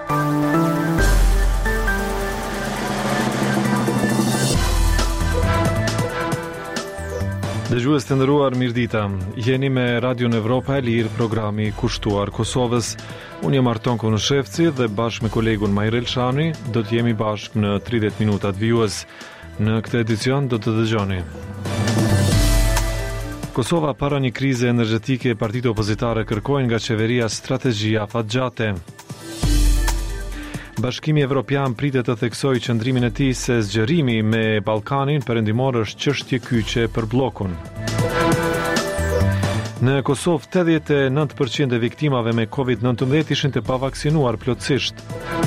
Dëgjues të nderuar, mirëdita. Jeni me Radio Evropa e Lirë, programi kushtuar Kosovës. Unë jam Arton Konushevci dhe bashkë me kolegun Majrel Shani do të jemi bashkë në 30 minutat vijues. Në këtë edicion do të dëgjoni: Kosova para një krize energjetike, partitë opozitare kërkojnë nga qeveria strategji afatgjate. Bashkimi Evropian pritet të theksojë qëndrimin e tij se zgjerimi me Ballkanin perëndimor është çështje kyçe për bllokun. Në Kosovë 89% e viktimave me COVID-19 ishin të pavaksinuar plotësisht.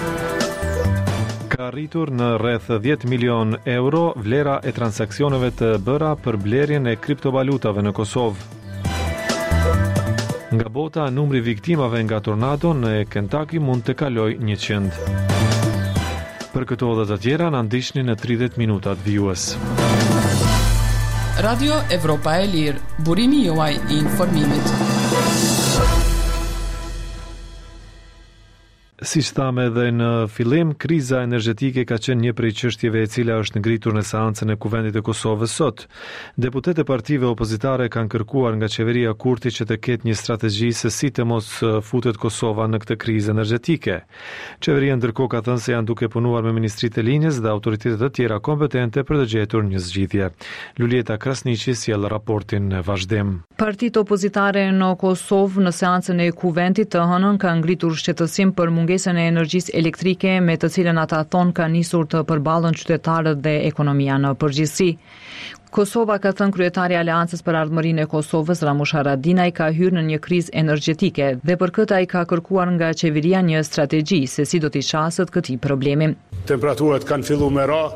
Ka arritur në rreth 10 milion euro vlera e transaksioneve të bëra për blerjen e kriptovalutave në Kosovë. Nga bota, numri viktimave nga tornado në Kentucky mund të kalojë 100. Për këto dhe të tjera na ndiqni në 30 minutat vijues. Radio Evropa e Lirë, burimi juaj I informimit. Si thamë edhe në fillim, kriza energjetike ka qenë një prej çështjeve e cila është ngritur në seancën e Kuvendit të Kosovës sot. Deputetët e partive opozitare kanë kërkuar nga qeveria Kurti që të ketë një strategji se si të mos futet Kosova në këtë krizë energjetike. Qeveria ndërkohë ka thënë se janë duke punuar me Ministritë e Linjës dhe autoritetet të tjera kompetente për të gjetur një zgjidhje. Lulieta Krasniqi sjell raportin në vazhdim. Partitë opozitare në Kosovë në seancën e Kuvendit të hënën kanë ngritur shqetësim për mungesën e energjisë elektrike me të cilën ata thonë ka nisur të përballen qytetarët dhe ekonomia në përgjithësi. Kosova, ka thënë kryetari I Aleancës për Ardhmërinë e Kosovës, Ramush Haradinaj, ka hyrë në një krizë energjetike dhe për këtë ai ka kërkuar nga qeveria një strategji se si do t'i shasët këtij problemi. Temperaturat kanë filluar me ra,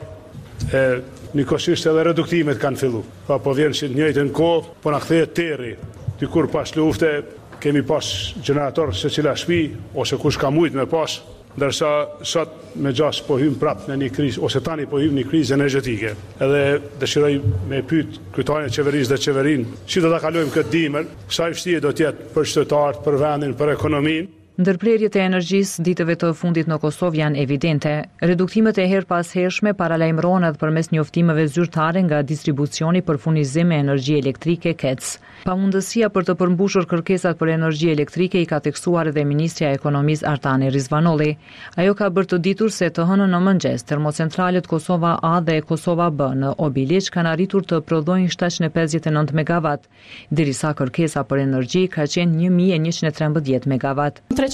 nikosisht edhe reduktimet kanë filluar. Po vjen që në njëjtën kohë po na kthehet terri. Dikur pas lufte kemi pas gjenerator se cila shtëpi ose kush ka mujt me pas, ndërsa sot me gjas po hym prapë në një krizë ose tani po hym në një krizë energjetike. Edhe dëshiroj me pyet kryetarin e qeverisë dhe qeverinë, si do ta kalojmë këtë dimër, sa I vështirë do të jetë për qytetarët, për vendin, për ekonominë. Ndërprerjet e energjisë ditëve të fundit në Kosovë janë evidente. Reduktimet e her pas hershme paralajmërohen edhe përmes njoftimeve zyrtare nga distribucioni për furnizim me energji elektrike KEC. Pamundësia për të përmbushur kërkesat për energji elektrike I ka theksuar edhe Ministrja e Ekonomisë Artani Rizvanolli. Ajo ka bërë të ditur se të hënën në mëngjes termocentralet Kosova A dhe Kosova B në Obiliq kanë arritur të prodhojnë 759 MW, derisa kërkesa për energji ka qenë 1113 MW.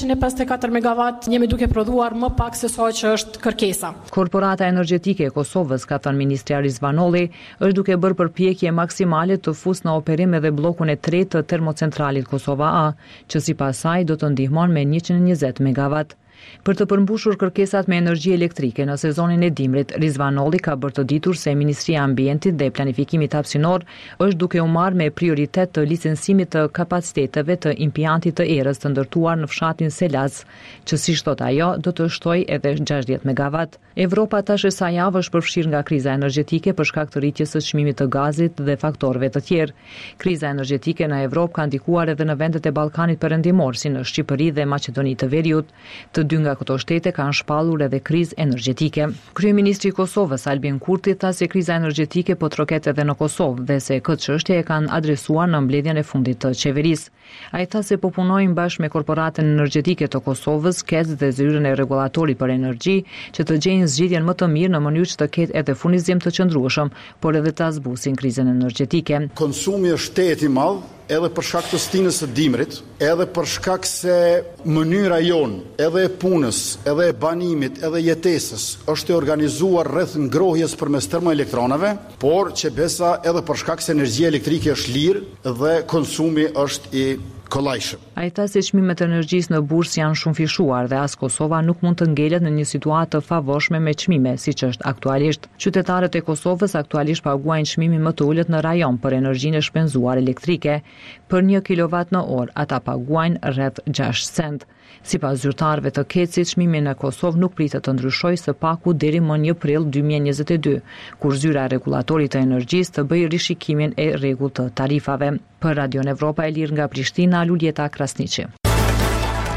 354 MW jemi duke prodhuar më pak se sa që është kërkesa. Korporata energjetike e Kosovës, ka thënë Ministria Rizvanolli, është duke bërë përpjekje maksimale të fusë në operim edhe bllokun e 3 të termocentralit Kosova A, që sipas saj do të ndihmon me 120 MW. Për të përmbushur kërkesat me energji elektrike në sezonin e dimrit, Rizvanolli ka bërë të ditur se Ministria e Ambientit dhe Planifikimit Hapësinor është duke u marrë me prioritet të licencimit të kapaciteteve të impiantit të erës të ndërtuar në fshatin Selaz, që si thot ajo do të shtojë edhe 60 MW. Evropa tash sa javë është përfshirë nga kriza energjetike për shkak të rritjes së çmimit të gazit dhe faktorëve të tjerë. Kriza energjetike në Evropë ka ndikuar edhe në vendet e Ballkanit Perëndimor, si në Shqipëri dhe Maqedoni të Veriut. Të dy nga këto shtete kanë shpallur edhe krizë energjetike. Kryeministri I Kosovës Albin Kurti tha se kriza energjetike po troket edhe në Kosovë dhe se këtë çështje e kanë adresuar në mbledhjen e fundit të qeverisë. Ai tha se po punojnë bashkë me korporatën energjetike të Kosovës, KEZ dhe zyrën e rregullatorit për energji që të gjejnë zgjidhjen më të mirë në mënyrë që të ketë edhe furnizim të qëndrueshëm, por edhe ta zbusin krizën energjetike. Konsumi është I madh, edhe për shkak të stinës së dimrit, edhe për shkak se mënyra jonë, edhe e punës, edhe e banimit, edhe jetesës, është e organizuar rreth ngrohjes përmes termoelektronave, por që besa edhe për shkak se energjia elektrike është lirë dhe konsumi është I kollajshëm. Ai tha se çmimet e energjisë në bursë janë shumë fishuar dhe as Kosova nuk mund të ngelet në një situatë të favorshme me çmime, siç është aktualisht. Qytetarët e Kosovës aktualisht paguajnë çmimin më të ulët në rajon për energjinë e shpenzuar elektrike. Për 1 kWh ata paguajnë rreth 6 cent. Sipas zyrtarëve të KEC-it, çmimi në Kosovë nuk pritet të ndryshojë së paku deri më 1 prill 2022, kur zyra e rregullatorit të energjisë të bëjë rishikimin e rregullt të tarifave. Për Radio Evropa e Lirë nga Prishtina, Lulieta Krasniqi.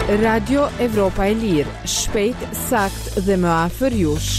Radio Evropa e Lirë, shpejt, sakt dhe më afër jush.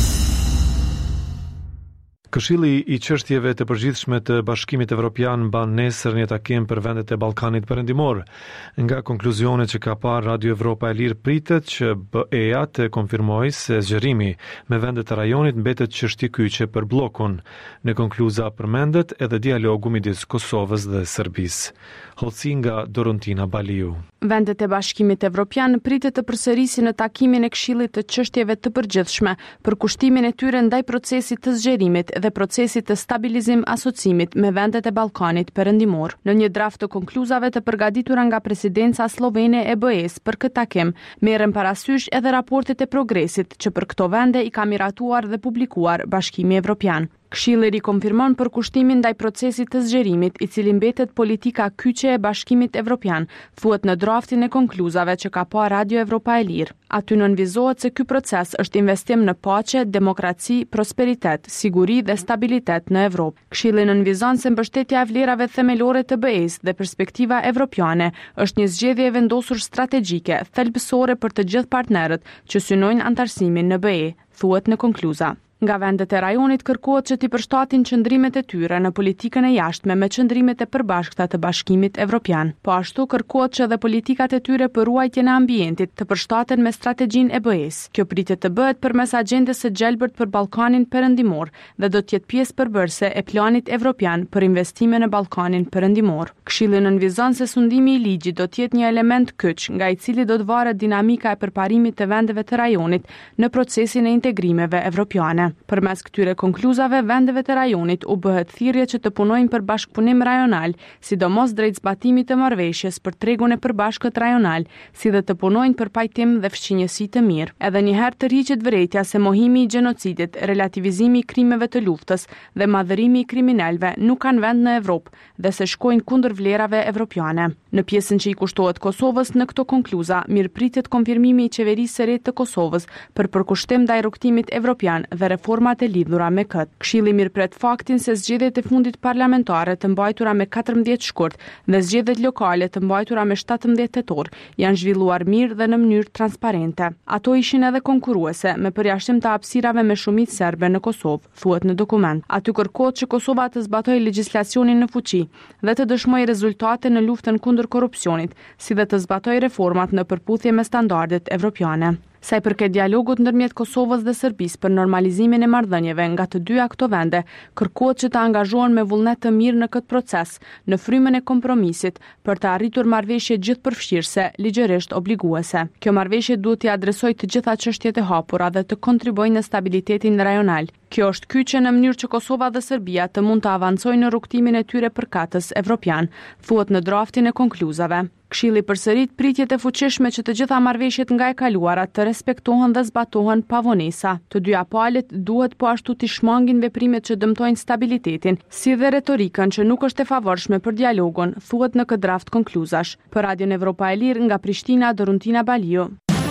Këshilli i çështjeve të përgjithshme të Bashkimit Evropian mban nesër një takim për vendet e Ballkanit Perëndimor. Nga konkluzionet që ka parë Radio Evropa e Lirë pritet që BE-ja të konfirmojë se zgjerimi me vendet e rajonit mbetet çështje kyçe për bllokun. Në konkluza përmendet edhe dialogu midis Kosovës dhe Serbisë. Hoci nga Dorontina Baliu. Vendet e Bashkimit Evropian pritet të përsërisin në takimin e Këshillit të çështjeve të përgjithshme për kushtimin e tyre ndaj procesit të zgjerimit dhe procesit të stabilizim asocimit me vendet e Ballkanit Perëndimor. Në një draft të konkluzave të përgatitura nga presidenca slovene e BE-s për këtë takim, merren parasysh edhe raportet e progresit që për këto vende i ka miratuar dhe publikuar Bashkimi Evropian. Këshilli rikonfirmon përkushtimin ndaj procesit të zgjerimit, i cili mbetet politika kyçe e Bashkimit Evropian, thuhet në draftin e konkluzave që ka pa Radio Evropa e Lirë. Aty nënvizohet se ky proces është investim në paqe, demokraci, prosperitet, siguri dhe stabilitet në Evropë. Këshilli nënvizon se mbështetja e vlerave themelore të BE-s dhe perspektiva evropiane është një zgjedhje e vendosur strategjike, thelbësore për të gjithë partnerët që synojnë antarësimin në BE, thuhet në konkluza. Nga vendet e rajonit kërkohet që t'i përshtatin qëndrimet e tyre në politikën e jashtme me qëndrimet e përbashkëta të Bashkimit Evropian. Po ashtu kërkohet që dhe politikat e tyre për ruajtjen e ambientit të përshtaten me strategjinë e BE-s. Kjo pritet të bëhet përmes agjendës së gjelbërt për Ballkanin Perëndimor dhe do të jetë pjesë përbërëse e planit evropian për investime në Ballkanin Perëndimor. Këshilli nënvizon se sundimi i ligjit do të jetë një element kyç nga i cili do të varet dinamika e përparimit të vendeve të rajonit në procesin e integrimeve evropiane. Përmes këtyre konkluzave, vendeve të rajonit u bëhet thirrje që të punojnë për bashkëpunim rajonal, sidomos drejt zbatimit të marrëveshjes për tregun e përbashkët rajonal, si dhe të punojnë për pajtim dhe fqinjësi të mirë. Edhe një herë të rriqet vërejtja se mohimi i gjenocidit, relativizimi i krimeve të luftës dhe madhërimi i kriminalëve nuk kanë vend në Evropë dhe se shkojnë kundër vlerave evropiane. Në pjesën që i kushtohet Kosovës në këto konkluza, mirëpritet konfirmimi i qeverisë së re të Kosovës për përkushtim ndaj rrugtimit evropian dhe reformat e lidhura me këtë. Këshilli mirëpret faktin se zgjedhjet e fundit parlamentare të mbajtura me 14 shkurt dhe zgjedhjet lokale të mbajtura me 17 tetor janë zhvilluar mirë dhe në mënyrë transparente. Ato ishin edhe konkurruese me përjashtim të hapësirave me shumicë serbe në Kosovë, thuhet në dokument. Aty kërkohet që Kosova të zbatojë legjislacionin në fuqi dhe të dëshmojë rezultate në luftën kundër korrupsionit, si dhe të zbatojë reformat në përputhje me standardet evropiane. Sa i përket dialogut ndërmjet Kosovës dhe Serbisë për normalizimin e marrëdhënieve nga të dyja këto vende, kërkohet që të angazhohen me vullnet të mirë në këtë proces, në frymën e kompromisit për të arritur marrëveshje gjithëpërfshirëse, ligjërisht obliguese. Kjo marrëveshje duhet t'i adresojë të gjitha çështjet e hapura dhe të kontribuojë në stabilitetin rajonal. Kjo është kyçe në mënyrë që Kosova dhe Serbia të mund të avancojnë në rrugtimin e tyre përkatës evropian, thuhet në draftin e konkluzave. Këshilli përsërit pritjet e fuqishme që të gjitha marrëveshjet nga e kaluara të respektohen dhe zbatohen pa vonesa. Të dyja palët duhet po ashtu t'i shmangin veprimet që dëmtojnë stabilitetin, si dhe retorikën që nuk është e favorshme për dialogun, thuhet në këtë draft konkluzash. Për Radion Evropa e Lirë nga Prishtina, Dorontina Baliu.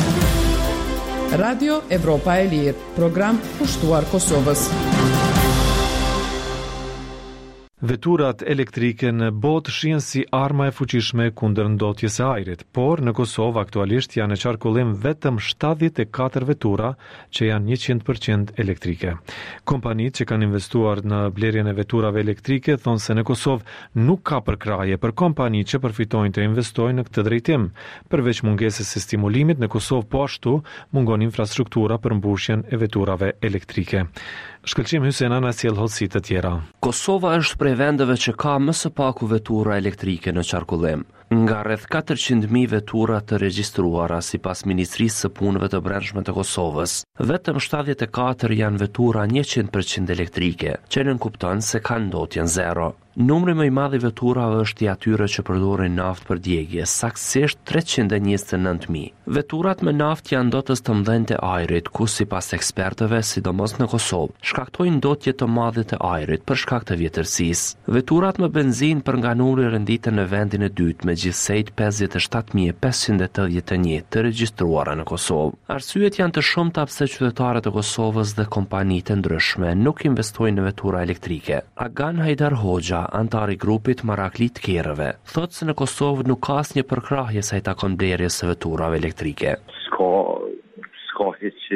Radio Evropa e Lirë, program kushtuar Kosovës. Veturat elektrike në botë shihen si arma e fuqishme kundër ndotjes së ajrit, por në Kosovë aktualisht janë në qarkullim vetëm 74 vetura që janë 100% elektrike. Kompanitë që kanë investuar në blerjen e veturave elektrike thonë se në Kosovë nuk ka përkraje për kompanitë që përfitojnë të investojnë në këtë drejtim. Përveç mungesës së stimulimit, në Kosovë po ashtu mungon infrastruktura për mbushjen e veturave elektrike. Shkëlqim Hysena na sjell hoçi të tjera. Kosova është prej vendeve që ka më së paku vetura elektrike në qarkullim. Nga rreth 400.000 vetura të regjistruara sipas Ministrisë së Punëve të Brendshme të Kosovës, vetëm 74 janë vetura 100% elektrike, që nënkupton se kanë ndotjen zero. Numri më i madh i veturave është i atyre që përdorin naftë për djegje, saktësisht 329.000. Veturat me naftë janë ndotës të mëdhenj të ajrit, ku sipas ekspertëve, sidomos në Kosovë, shkaktojnë ndotje të madhe të ajrit për shkak të vjetërsisë. Veturat me benzinë për nga numri renditen në vendin e dytë me gjithsejt 57.581 të regjistruara në Kosovë. Arsyet janë të shumta pse qytetarët e Kosovës dhe kompanitë ndryshme nuk investojnë në vetura elektrike. Agan Hajdar Hoxha, Lia, antari grupit Maraklit Kerëve, thotë se në Kosovë nuk ka asnjë përkrahje sa i takon blerjes së veturave elektrike. Ska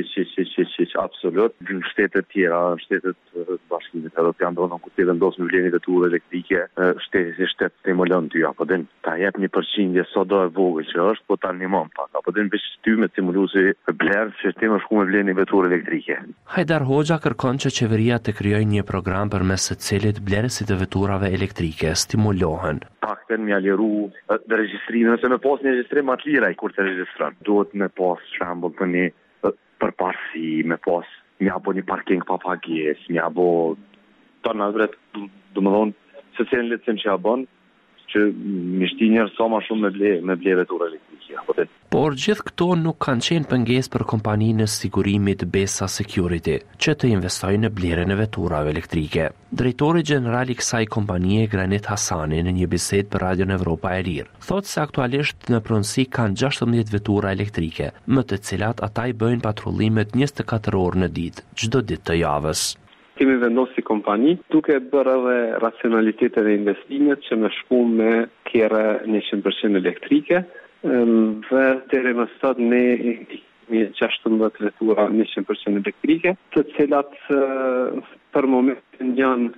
hiç absolut. Në shtetet tjera, në shtetet bashkimit evropian, do ku ti vendos me vlerën e veturave elektrike, shteti stimulon ty apo den ta jep 1% sa do e vogël që është, po ta animon pak. Apo den veç ty me stimuluesi blerë që ti më shku me vlerën e veturave elektrike. Hajdar Hoxha kërkon që qeveria të krijojë një program përmes së cilit blerësit e veturave elektrike stimulohen. Pakten me aliru regjistrimin, nëse me pas një regjistrim atë lira kur të regjistron. Duhet me pas shembull për një përparësi, me pas një apo një parking pa pagesë, një apo tona vret, domethënë se cilën licim që ja bën, që më shtin njerëz sa më shumë me ble vetura elektrike. Por gjithë këto nuk kanë qenë pengesë për kompaninë e sigurimit Besa Security, që të investojë në blerjen e veturave elektrike. Drejtori gjeneral i kësaj kompanie, Granit Hasani, në një bisedë për Radion Evropa e Lirë, thotë se aktualisht në pronësi kanë 16 vetura elektrike, më të cilat ata i bëjnë patrullimet 24 orë në ditë, çdo ditë të javës. Kemi vendosur si kompani duke bërë edhe racionalitetet e investimit që me shku me kjerë 100% elektrike dhe deri më sot ne kemi 16 vetura 100% elektrike, të cilat për momentin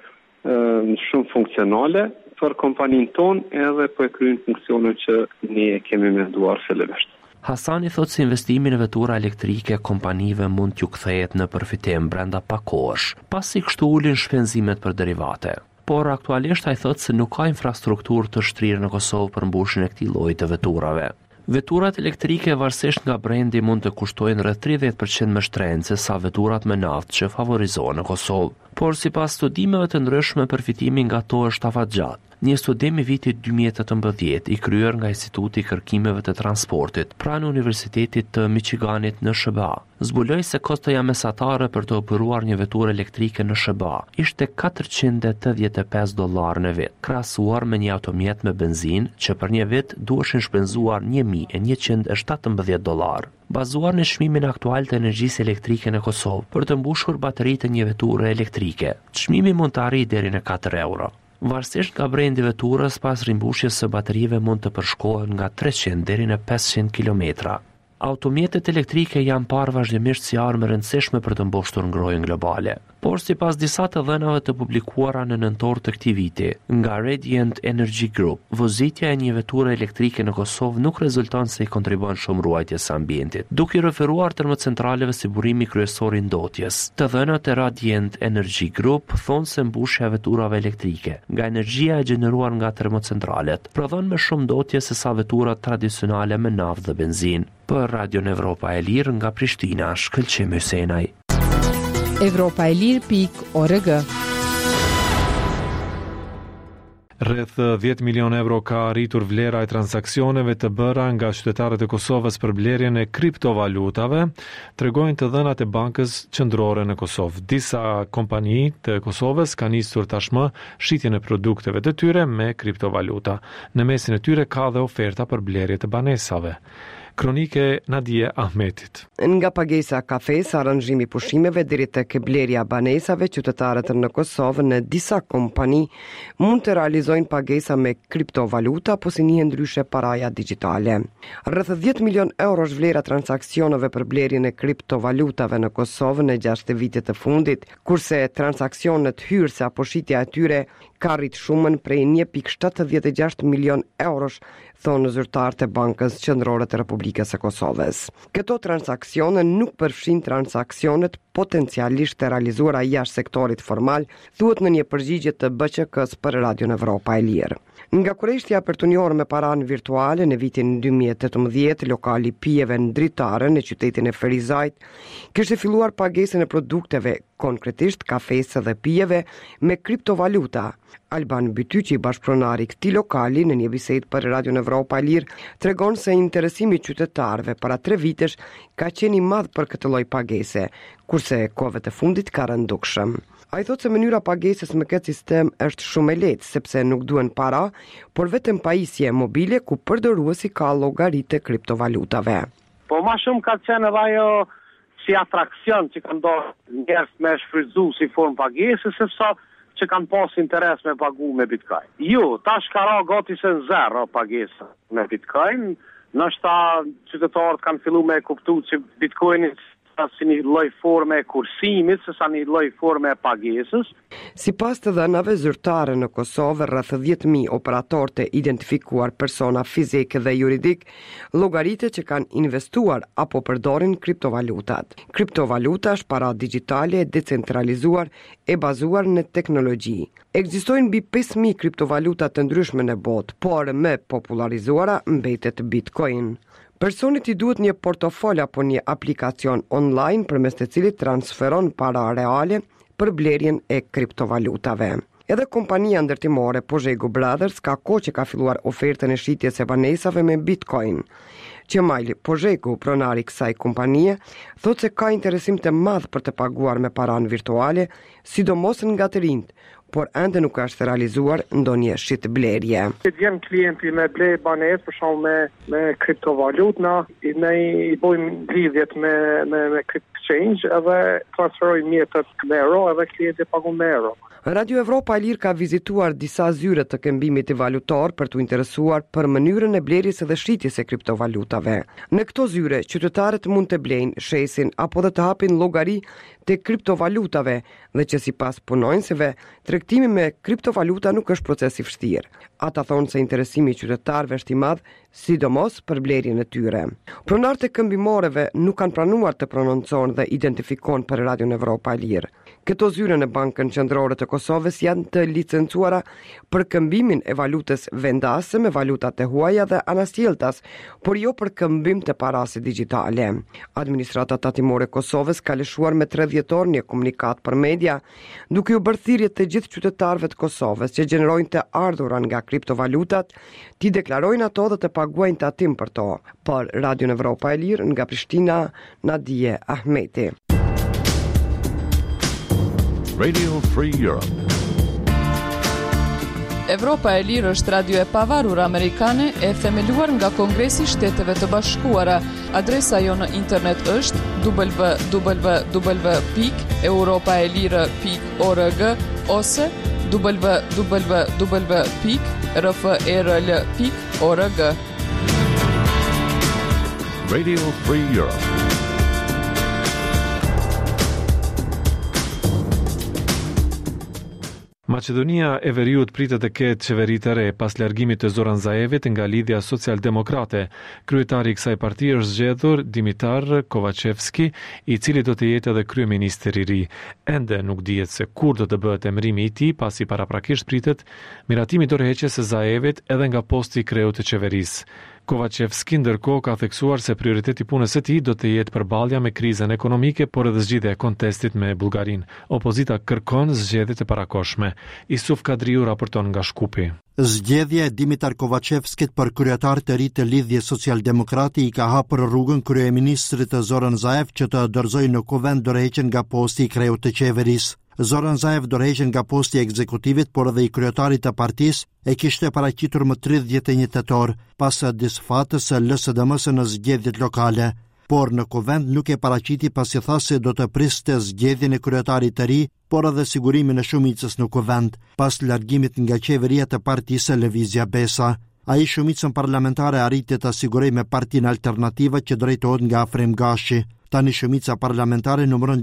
janë shumë funksionale për kompaninë tonë edhe po e kryejnë funksionin që ne kemi menduar fillimisht. Hasani thotë se investimi në vetura elektrike kompanive mund t'ju kthehet në përfitim brenda pak kohësh, pasi kështu ulin shpenzimet për derivate. Por aktualisht ai thotë se nuk ka infrastrukturë të shtrirë në Kosovë për mbushjen e këtij lloji të veturave. Veturat elektrike varësisht nga brendi mund të kushtojnë rreth 30% më shtrenjtë se sa veturat me naftë që favorizohen në Kosovë. Por sipas studimeve të ndryshme përfitimi nga to është afatgjat. Një studim i vitit 2018 i kryer nga Instituti i Kërkimeve të Transportit pranë Universitetit të Michiganit në SBA zbuloi se kostoja mesatare për të operuar një veturë elektrike në SBA ishte $485 në vit, krahasuar me një automjet me benzinë që për një vit duheshin shpenzuar $1,117. Bazuar në çmimin aktual të energjisë elektrike në Kosovë për të mbushur bateritë e një veture elektrike, çmimi mund të arrijë deri në €4. Varësisht nga brendi veturës, pas rimbushjes së baterive mund të përshkohen nga 300 deri në 500 kilometra. Automjetet elektrike janë parë vazhdimisht si armë e rëndësishme për të mboshtur ngrohjen globale. Por sipas disa të dhënave të publikuara në nëntor të këtij viti nga Radiant Energy Group, vozitja e një veture elektrike në Kosovë nuk rezulton se i kontribon shumë ruajtjes së ambientit. Duke i referuar termocentraleve si burimi kryesor i ndotjes, të dhënat e Radiant Energy Group thonë se mbushja e veturave elektrike nga energjia e gjeneruar nga termocentralet prodhon më shumë ndotje se sa veturat tradicionale me naftë dhe benzinë. Për Radion Evropa e Lirë nga Prishtina, Shkëlqim Hysenaj. Evropaelir.org. Rreth 10 milion euro ka arritur vlera e transaksioneve të bëra nga qytetarët e Kosovës për blerjen e kriptovalutave, tregojnë të dhënat e Bankës Qendrore në Kosovë. Disa kompani të Kosovës kanë nisur tashmë shitjen e produkteve të tyre me kriptovaluta. Në mesin e tyre ka dhe oferta për blerje të banesave. Kronike Nadije Ahmetit. Nga pagesa kafes, aranjimi pushimeve deri tek blerja banesave, qytetarët në Kosovë në disa kompani mund të realizojnë pagesa me kriptovaluta apo si njihen ndryshe paraja digjitale. Rreth 10 milion euro është vlera transaksioneve për blerjen e kriptovalutave në Kosovë në 6 vitet të fundit, kurse transaksionet hyrëse apo shitja e tyre ka rrit shumën prej 1,76 milion eurosh, thonë zyrtarët e Bankës Qendrore të Republikës së Kosovës. Këto transaksione nuk përfshin transaksionet potencialisht të realizuara jashtë sektorit formal, thuhet në një përgjigje të BÇK-s për Radion Evropa e Lirë. Nga kurreshtja për tunjor me paranë virtuale në vitin 2018, lokali pijeve në Dritare në qytetin e Ferizajt kishte filluar pagesën e produkteve, konkretisht kafese dhe pijeve, me kriptovaluta. Alban Bytyqi, bashkëpronari i këtij lokali, në një bisedë për Radion Evropa e Lirë, tregon se interesimi i qytetarëve para 3 vitesh ka qenë i madh për këtë lloj pagese, kurse kohëve të fundit ka rënë dukshëm. Ai thotë se mënyra pagesës me këtë sistem është shumë e lehtë sepse nuk duhen para, por vetëm pajisje mobile ku përdoruesi ka llogaritë kriptovalutave. Po më shumë ka qenë edhe ajo si atraksion që ka ndodhur njerëz me shfrytzu si formë pagesës, sepse që kanë pas interes me pagu me Bitcoin. Jo, tash ka ra gati se në zero pagesa me Bitcoin, nështë qytetarët kanë fillu me kuptu që Bitcoinin si një lloj forme e kursimit, se sa një lloj forme e pagesës. Sipas të dhënave zyrtare në Kosovë, rreth 10.000 operatorë të identifikuar persona fizike dhe juridik, llogaritë që kanë investuar apo përdorin kriptovalutat. Kriptovaluta është para digjitale e decentralizuar e bazuar në teknologji. Ekzistojnë mbi 5.000 kriptovaluta të ndryshme në botë, por më popularizuara mbetet Bitcoin. Personit i duhet një portofol apo një aplikacion online përmes të cilit transferon para reale për blerjen e kriptovalutave. Edhe kompania ndërtimore Pozhego Brothers ka kohë që ka filluar ofertën e shitjes së banesave me Bitcoin. Qemali Pozhego, pronari i kësaj kompanie, thotë se ka interesim të madh për të paguar me paranë virtuale, sidomos nga të rinjt, por ende nuk është realizuar ndonjë shitblerje. Vjen klienti me ble banesë për shembull me kriptovalutë, ne i bëjmë lidhjet me exchange edhe transferojmë mjetet me euro edhe klienti pagon me euro. Radio Evropa e Lirë ka vizituar disa zyre të këmbimit valutar për të interesuar për mënyrën e blerjes dhe shitjes së kriptovalutave. Në këto zyre, qytetarët mund të blejnë, shesin apo dhe të hapin llogari të kriptovalutave dhe që sipas punonjësve, tregtimi me kriptovaluta nuk është proces i vështirë. Ata thonë se interesimi i qytetarëve është i madh, sidomos për blerjen e tyre. Pronarët e këmbimoreve nuk kanë pranuar të prononcojnë dhe identifikojnë për Radio Evropa e Lirë. Këto zyre në Bankën Qendrore të Kosovës janë të licencuara për këmbimin e valutës vendase me valutat e huaja dhe anasjelltas, por jo për këmbim të parave digjitale. Administrata tatimore e Kosovës ka lëshuar me 3 dhjetor një komunikat për media, duke u bërë thirrje të gjithë qytetarëve të Kosovës që gjenerojnë të ardhurat nga kriptovalutat, t'i deklarojnë ato dhe të paguajnë tatim për to. Për Radio Evropa e Lirë nga Prishtina, Nadije Ahmeti. Radio Free Europe. Evropa e Lirë është radio e pavarur amerikane e themeluar nga Kongresi i Shteteve të Bashkuara. Adresa jo në internet është www.europaelire.org ose www.rferl.org. Radio Free Europe. Maqedonia e Veriut pritet të ketë qeveri të re pas largimit të Zoran Zaevit nga lidhja social-demokrate. Kryetari i kësaj partie është zgjedhur Dimitar Kovacevski, i cili do të jetë edhe kryeministër i ri. Ende nuk dihet se kur do të bëhet emërimi i tij, pasi paraprakisht pritet miratimi dorëheqjes së Zaevit edhe nga posti i kreut të qeverisë. Kovacevski ndërkohë ka theksuar se prioriteti punës së tij do të jetë përballja me krizën ekonomike, por edhe zgjidhja e kontestit me Bullgarinë. Opozita kërkon zgjedhje të parakohshme. Isuf Kadriu raporton nga Shkupi. Zgjedhja e Dimitar Kovacevskit për kryetar të ri të lidhjes social-demokrati i ka hapur rrugën kryeministrit Zoran Zaev që të dorëzojë në kuvend dorëheqjen nga posti i kreut të qeverisë. Zoran Zaev dorëheqen nga posti i ekzekutivit, por edhe i kryetarit të partisë e kishte paraqitur më 31 tetor pas disfatës së LSDM-s në zgjedhjet lokale. Por në kuvend nuk e paraqiti pasi tha se do të priste zgjedhjen e kryetarit të ri, por edhe sigurimin e shumicës në kuvend, pas largimit nga qeveria të partisë Lëvizja Besa. Ai shumicën parlamentare arriti të asigurojë me Partinë Alternative që drejtohet nga Afrim Gashi. Tani shumica parlamentare numëron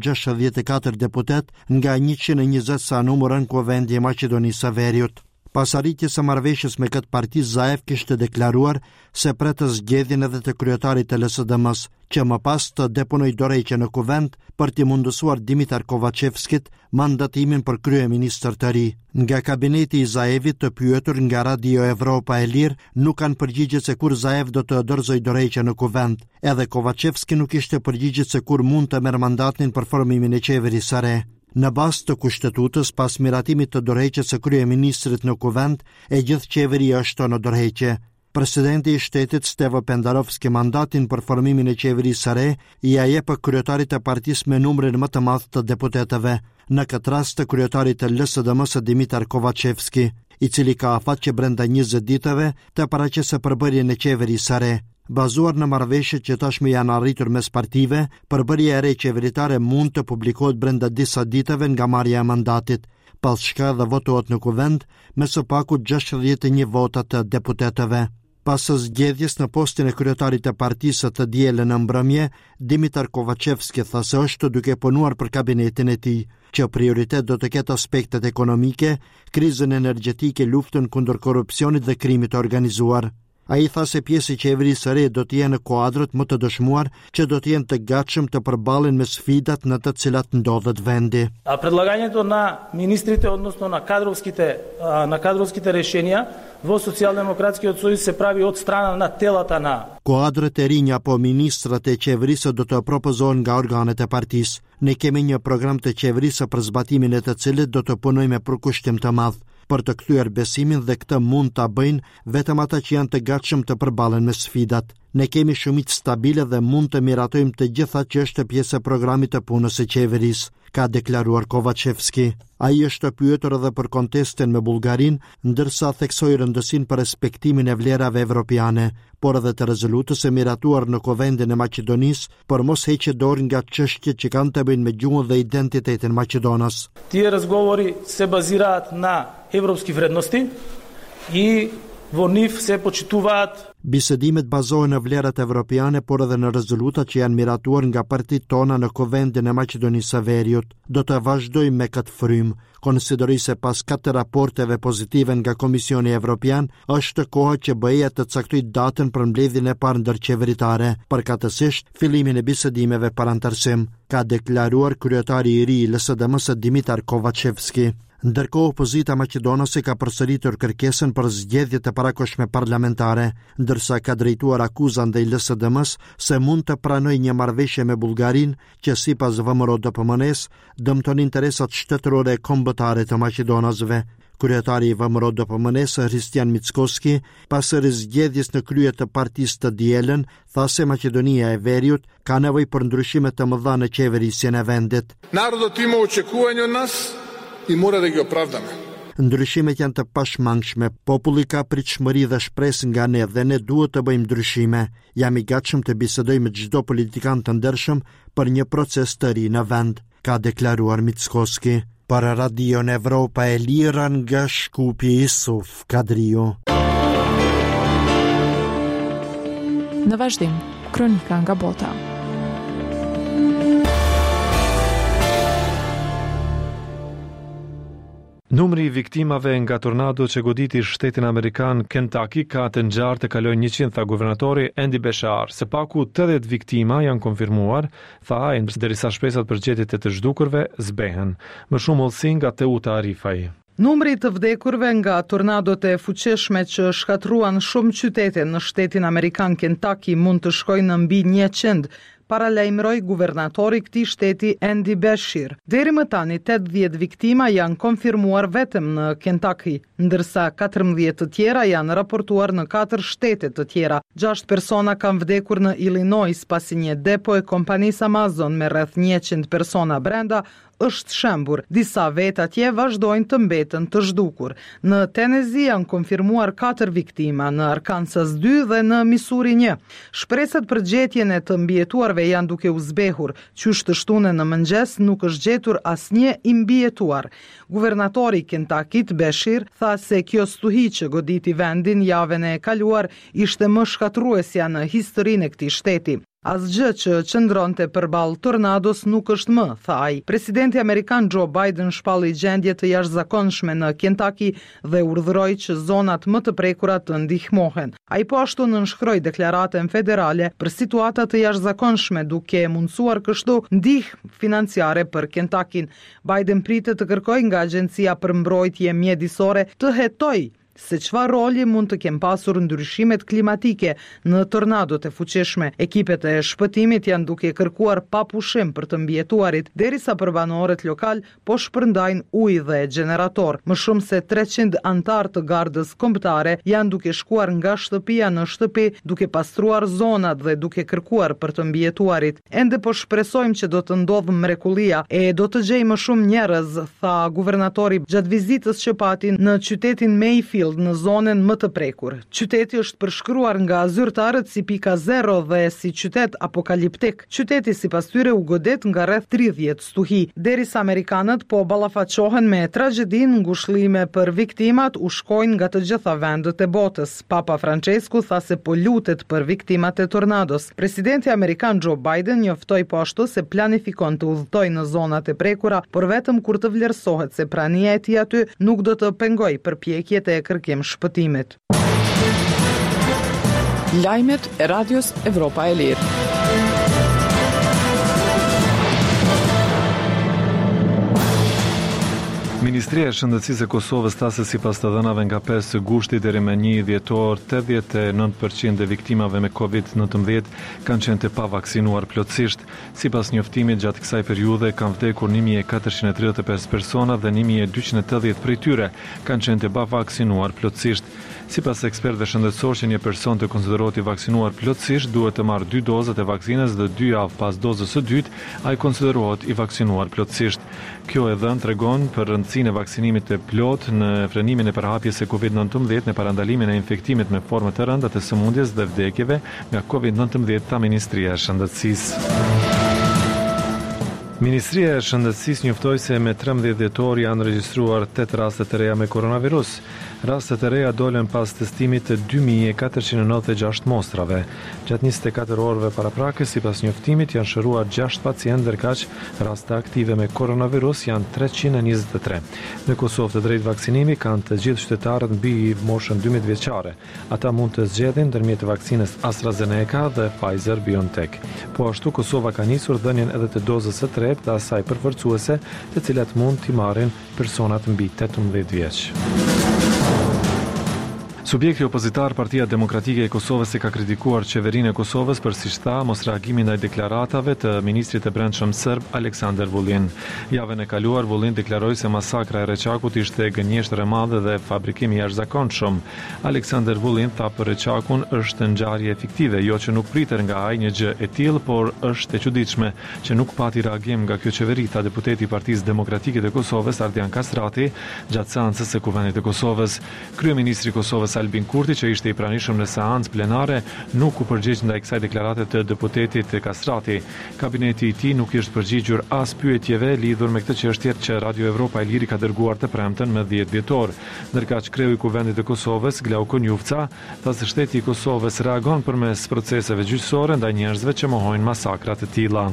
64 deputet nga 120 sa numëron kuvendi i Maqedonisë së Veriut. Pas arritjes së marrëveshjes me këtë parti, Zaev kishte deklaruar se pret të zgjedhjen edhe të kryetarit të LSDM-s, që më pas të deponoj dorëheqje në kuvend për t'i mundësuar Dimitar Kovacevskit mandatimin për kryeministër të ri. Nga kabineti i Zaevit të pyetur nga Radio Evropa e Lirë, nuk kanë përgjigje se kur Zaev do të dorëzoj dorëheqje në kuvend. Edhe Kovacevski nuk ishte përgjigje se kur mund të merr mandatin për formimin e qeverisë së re. Në bazë të kushtetutës, pas miratimit të dorëheqjes së kryeministrit në kuvend, e gjithë qeveria është në dorëheqje. Presidenti i shtetit Stevo Pendarovski mandatin për formimin e qeverisë së re i jep kryetarit të partisë me numrin më të madh të deputetëve, në këtë rast të kryetarit të LSDM-s Dimitar Kovacevski, i cili ka afat që brenda 20 ditëve të paraqesë përbërjen e qeverisë së re. Bazuar në marrëveshjet që tashmë janë arritur mes partive, përbërja e re qeveritare mund të publikohet brenda disa ditëve nga marrja e mandatit. pas shka dhe votohet në kuvend me së paku 61 vota të deputetëve. Pas zgjedhjes në postin e kryetarit të partisë të dielën në mbrëmje, Dimitar Kovacevski tha se është duke punuar për kabinetin e tij, që prioritet do të ketë aspektet ekonomike, krizën energjetike, luftën kundër korrupsionit dhe krimit të organizuar. Ai tha se pjesë e qeverisë së re do të jenë kuadrët më të dëshmuar që do të jenë të gatshëm të përballen me sfidat në të cilat ndodhet vendi. Предлагањето на министрите, односно на кадровските решенија во Социјалдемократскиот сојуз се прави од страна на телата на. Kuadrët e rinj apo ministrat e qeverisë do të propozohen nga organet e partisë. Ne kemi një program të qeverisë për zbatimin e të cilit do të punojmë me përkushtim të madh për të kthyer besimin dhe këtë mund ta bëjnë vetëm ata që janë të gatshëm të përballen me sfidat. Ne kemi shumicë stabile dhe mund të miratojmë të gjitha që është pjesë e programit të punës së qeverisë, ka deklaruar Kovacevski. Ai është pyetur edhe për kontestin me Bullgarinë, ndërsa theksoi rëndësinë për respektimin e vlerave evropiane, por edhe të rezolutës e miratuar në Kuvendin e Maqedonisë për mos heqje dorë nga çështjet që kanë të bëjnë me gjuhën dhe identitetin maqedonas. Тие разговори се базираат на европски вредности и во нив се почитуваат. Bisedimet bazohen në vlerat evropiane, por edhe në rezolutat që janë miratuar nga partitë tona në Kuvendin e Maqedonisë së Veriut. Do të vazhdojmë me këtë frymë, konsideroj se pas 4 raporteve pozitive nga Komisioni Evropian, është koha që BE-ja të caktojë datën për mbledhjen e parë ndërqeveritare, përkatësisht fillimin e bisedimeve parantarësim, ka deklaruar kryetari i ri i LSDM-s Dimitar Kovacevski. Ndërkohë opozita maqedonase ka përsëritur kërkesën për zgjedhje të parakohshme parlamentare, ndërsa ka drejtuar akuza ndaj LSDM-s se mund të pranojë një marrëveshje me Bullgarinë që sipas VMRO-DPM-s dëmton interesat shtetërore e kombëtare të maqedonasëve. Kryetari i VMRO-DPM-s Hristian Mickoski, pas zgjedhjes në krye të partisë të dielën, tha se Maqedonia e Veriut ka nevojë për ndryshime të mëdha në qeverisjen e vendit. Narodot ima očekivanja od nas i mora da ih opravdamo. Ndryshimet janë të pashmangshme, populli ka pritshmëri dhe shpresë nga ne dhe ne duhet të bëjmë ndryshime. Jam i gatshëm të bisedoj me çdo politikan të ndershëm për një proces të ri në vend, ka deklaruar Mickoski. Për Radion Evropa e Lira nga Shkupi Isuf Kadriu. Në vazhdim, kronika nga bota. Numri I viktimave nga tornado që goditi shtetin amerikan Kentucky ka të ngjarë të kalojë 100, tha guvernatori Andy Beshear. Së paku 80 viktima janë konfirmuar, tha ai, derisa shpresat për gjetjet e të zhdukurve zbehen. Më shumë hollësi nga Teuta Arifaj. Numri të vdekurve nga tornadot e fuqishme që shkatruan shumë qytete në shtetin amerikan Kentucky mund të shkojnë në mbi 100, paralajmëroi guvernatori këtij shteti Andy Beshear. Deri më tani 80 viktima janë konfirmuar vetëm në Kentucky, ndërsa 14 të tjera janë raportuar në 4 shtete të tjera. 6 persona kanë vdekur në Illinois pasi një depo e kompanisë Amazon me rreth 100 persona brenda është shembur. Disa vetë atje vazhdojnë të mbeten të zhdukur. Në Tennessee janë konfirmuar 4 viktima, në Arkansas 2 dhe në Missouri 1. Shpresat për gjetjen e të mbijetuarve janë duke u zbehur. Qysh të shtune në mëngjes nuk është gjetur asnjë I mbijetuar. Guvernatori I Kentucky Beshear tha se kjo stuhi që goditi vendin javën e kaluar ishte më shkatruesja në historinë e këtij shteti. Asgjë që qëndronte përballë tornados nuk është më, tha ai. Presidenti amerikan Joe Biden shpalli gjendje të jashtëzakonshme në Kentucky dhe urdhëroi që zonat më të prekura të ndihmohen. Ai po ashtu nënshkroi deklaratën federale për situata të jashtëzakonshme duke mundsuar kështu ndihmë financiare për Kentuckyn. Biden pritet të kërkojë nga Agjencia për Mbrojtje Mjedisore të hetojë se çfarë roli mund të kenë pasur ndryshimet klimatike në tornadot e fuqishme. Ekipet e shpëtimit janë duke kërkuar pa pushim për të mbijetuarit, derisa përbanorët lokal po shpërndajnë ujë dhe gjenerator. Më shumë se 300 antar të gardës kombëtare janë duke shkuar nga shtëpia në shtëpi, duke pastruar zonat dhe duke kërkuar për të mbijetuarit. Ende po shpresojmë që do të ndodhë mrekullia e do të gjejmë më shumë njerëz, tha guvernatori gjatë vizitës që pati në qytetin Mayfield Springfield në zonën më të prekur. Qyteti është përshkruar nga zyrtarët si pika 0 dhe si qytet apokaliptik. Qyteti sipas tyre u godet nga rreth 30 stuhi, derisa amerikanët po ballafaqohen me tragjedinë, ngushëllime për viktimat u shkojnë nga të gjitha vendet e botës. Papa Francesku tha se po lutet për viktimat e tornados. Presidenti amerikan Joe Biden njoftoi po ashtu se planifikon të udhëtojë në zonat e prekura, por vetëm kur të vlerësohet se prania e tij aty nuk do të pengojë përpjekjet e kërkim shpëtimit. Lajmet e Radios Evropa e Lirë. Ministria e Shëndetësisë e Kosovës tha se sipas të dhënave nga 5 gushti deri më 1 dhjetor, 89% e viktimave me COVID-19 kanë qenë të pavaksinuar plotësisht. Sipas njoftimit, gjatë kësaj periudhe kanë vdekur 1435 persona dhe 1280 prej tyre kanë qenë të pavaksinuar plotësisht. Sipas ekspertëve shëndetësor, që një person të konsiderohet i vaksinuar plotësisht duhet të marrë 2 dozat e vaksinës dhe 2 javë pas dozës së dytë, ai konsiderohet i vaksinuar plotësisht. Kjo edhe tregon për rëndësinë e vaksinimit të plot në frenimin e përhapjes së COVID-19 në parandalimin e infektimit me forma të rënda të sëmundjes dhe vdekjeve nga COVID-19, tha Ministria e Shëndetësisë. Ministria e Shëndetësisë njoftoi se me 13 dhjetor janë regjistruar 8 raste të reja me koronavirus. Rastet e reja dolën pas testimit të 2496 mostrave. Gjatë 24 orëve paraprakës, sipas njoftimit, janë shëruar 6 pacientë, ndërkaq raste aktive me koronavirus janë 323. Në Kosovë të drejtë vaksinimi kanë të gjithë qytetarët mbi moshën 12 vjeçare. Ata mund të zgjedhin ndërmjet vaksinës AstraZeneca dhe Pfizer-BioNTech. Po ashtu Kosova ka nisur dhënien edhe të dozës së tretë të asaj përforcuese, të cilat mund t'i marrin personat mbi 18 vjeç. Subjekti opozitar Partia Demokratike e Kosovës e ka kritikuar qeverinë e Kosovës për, siç tha, mos reagimin ndaj deklaratave të ministrit të brendshëm serb Aleksandar Vulin. Javën e kaluar Vulin deklaroi se masakra e Reçakut ishte gënjeshtër e madhe dhe fabrikim i jashtëzakonshëm. Aleksandar Vulin tha për Reçakun është ngjarje fiktive, jo që nuk priter nga ai një gjë e tillë, por është e çuditshme që nuk pati reagim nga kjo qeveri, tha deputeti i Partisë Demokratike të Kosovës Ardian Kastrati gjatë seancës së Kuvendit të Kosovës. Kryeministri i Kosovës Albin Kurti, që ishte i pranishëm në seancë plenare, nuk u përgjigj ndaj kësaj deklarate të deputetit Kastrati. Kabineti i tij nuk ishte përgjigjur as pyetjeve lidhur me këtë çështje që Radio Evropa e Liri ka dërguar të premten me 10 dhjetor. Ndërkaq kreu i Kuvendit të Kosovës, Glauko Njufca, tha se shteti i Kosovës reagon përmes proceseve gjyqësore ndaj njerëzve që mohojnë masakra të tilla.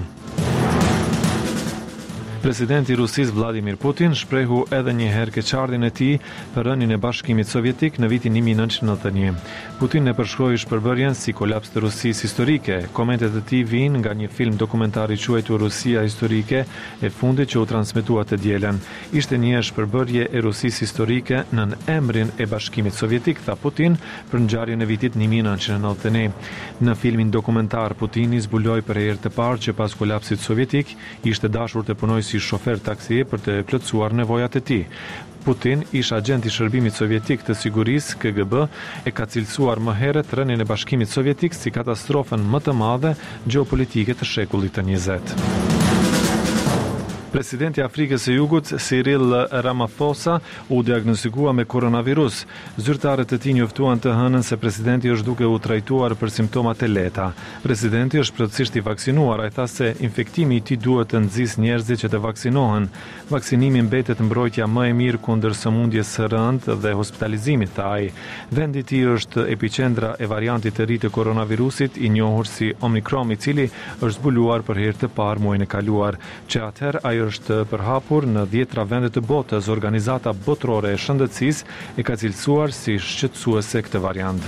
Presidenti i Rusisë Vladimir Putin shprehu edhe një herë keqardhjen e tij për rënien e Bashkimit Sovjetik në vitin 1991. Putin e përshkroi shpërbërjen si kolaps të Rusisë historike. Komentet e tij vijnë nga një film dokumentar i quajtur Rusia historike e fundit që u transmetua të dielën. Ishte një shpërbërje e Rusisë historike në emrin e Bashkimit Sovjetik, tha Putin për ngjarjen e vitit 1991. Në filmin dokumentar Putini zbuloi për herë të parë që pas kolapsit sovjetik ishte dashur të punojë si shofer taksi për të plotësuar nevojat e tij. Putin, ish agent i shërbimit sovjetik të sigurisë KGB, e ka cilësuar më herët rënien e Bashkimit Sovjetik si katastrofën më të madhe gjeopolitike të shekullit të 20. Presidenti i Afrikës së Jugut, Cyril Ramaphosa, u diagnostikua me koronavirus. Zyrtarët e tij njoftuan të hënën se presidenti është duke u trajtuar për simptomat e lehta. Presidenti është plotësisht i vaksinuar, ai tha se infektimi i tij duhet të nxjisë njerëzit që të vaksinohen. Vaksinimi mbetet mbrojtja më e mirë kundër sëmundjes së rëndë dhe hospitalizimit, tha ai. Vendi i tij është epiqendra e variantit të ri të koronavirusit, i njohur si Omicron, i cili është zbuluar për herë të parë muajin e kaluar, që atëherë ai është përhapur në 10 vende të botës. Organizata Botërore e Shëndetësisë e ka cilësuar si shqetësuese këtë variant.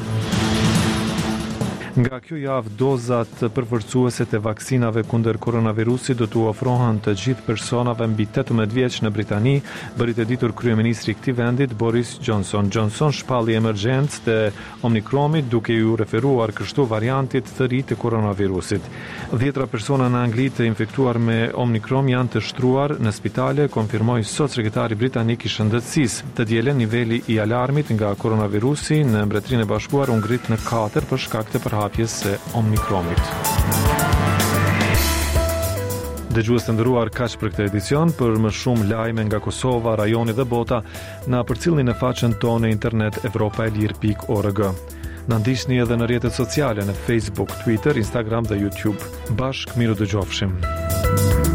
Nga kjo javë, dozat përforcuese të vaksinave kundër koronavirusit do t'u ofrohen të gjithë personave mbi 18 vjeç në Britani, bëri të ditur kryeministri i këtij vendit Boris Johnson. Johnson shpalli emergjencë të Omicronit duke ju referuar kështu variantit të ri të koronavirusit. 10 persona në Angli të infektuar me Omicron janë të shtruar në spitale, konfirmoi sot sekretari britanik i shëndetësisë. Të dielën niveli i alarmit nga koronavirusi në Mbretërinë e Bashkuar u ngrit në 4 për shkak të përhapjes së Omicronit. Dëgjues të nderuar, kaq për këtë edicion. Për më shumë lajme nga Kosova, rajoni dhe bota, na përcjellni në faqen tonë internet evropaelir.org. Na ndiqni edhe në rrjetet sociale në Facebook, Twitter, Instagram dhe YouTube. Bashkë miru dëgjofshim.